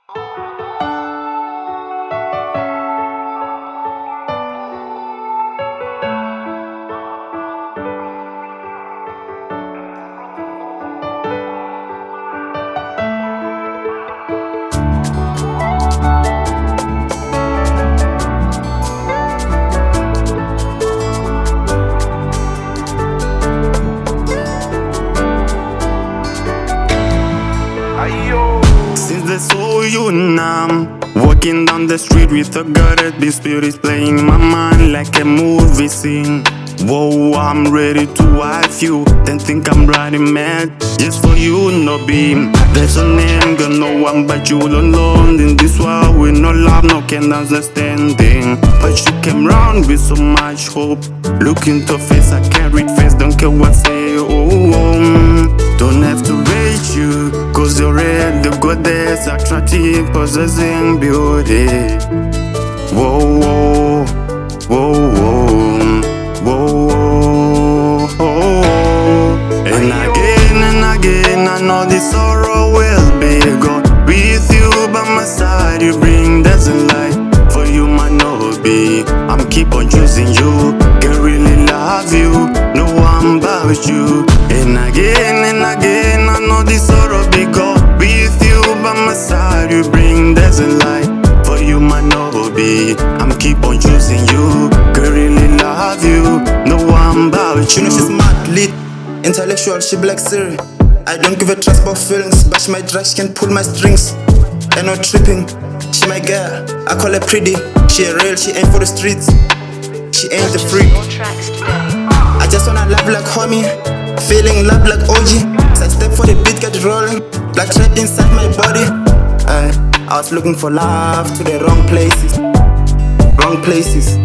Since I saw you now, walking down the street with a girl that be spirit playing my mind like a movie scene. Whoa, I'm ready to wife you, then think I'm riding mad just for you, no beam. There's a name, got no one but you alone in this world with no love, no can understanding. But you came round with so much hope. Look into face, I carried face, don't care what say. Don't have to rate you, cause you're red, the goddess, attractive, possessing beauty. Whoa, whoa, whoa, whoa, whoa, whoa. And again, I know this sorrow will be gone. With you by my side, you bring dancing light. For you, my no-be, I'm keep on choosing you. Can really love you, no one but you. And again, I know this sorrow be gone. With you by my side, you bring dancing light. For you, my no-be, I'm keep on choosing you. Can really love you, no one but you. You know she's smart, lit, intellectual, she black Siri. I don't give a trust about feelings, but she my drag, she can pull my strings. And no tripping, she my girl, I call her pretty. She real, she ain't for the streets, she ain't the freak. I just wanna love like homie, feeling love like OG. So I step for the beat, get rolling, like trapped inside my body. I was looking for love to the wrong places, wrong places.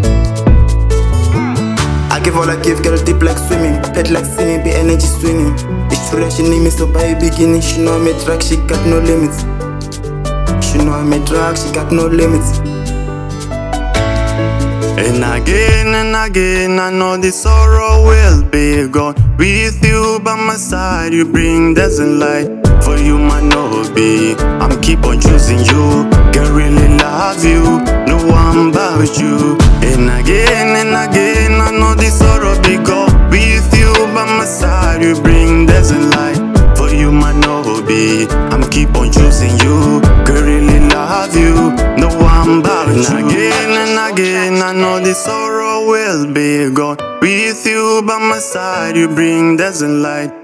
I give all I give, girl deep like swimming, pet like singing, be energy swinging. It's true that she need me, so by beginning she know I'm a drag, she got no limits. She know I'm a drag, she got no limits. And again, I know this sorrow will be gone. With you by my side, you bring dancing light. For you, my no-be, I'm keep on choosing you. Can really love you, no one but you. And again, I know this sorrow be gone. With you by my side, you bring dancing light. For you, my no-be, I'm keep on choosing you. Can really love you, no one but you. And again, I know this sorrow will be gone. With you by my side, you bring dancing light.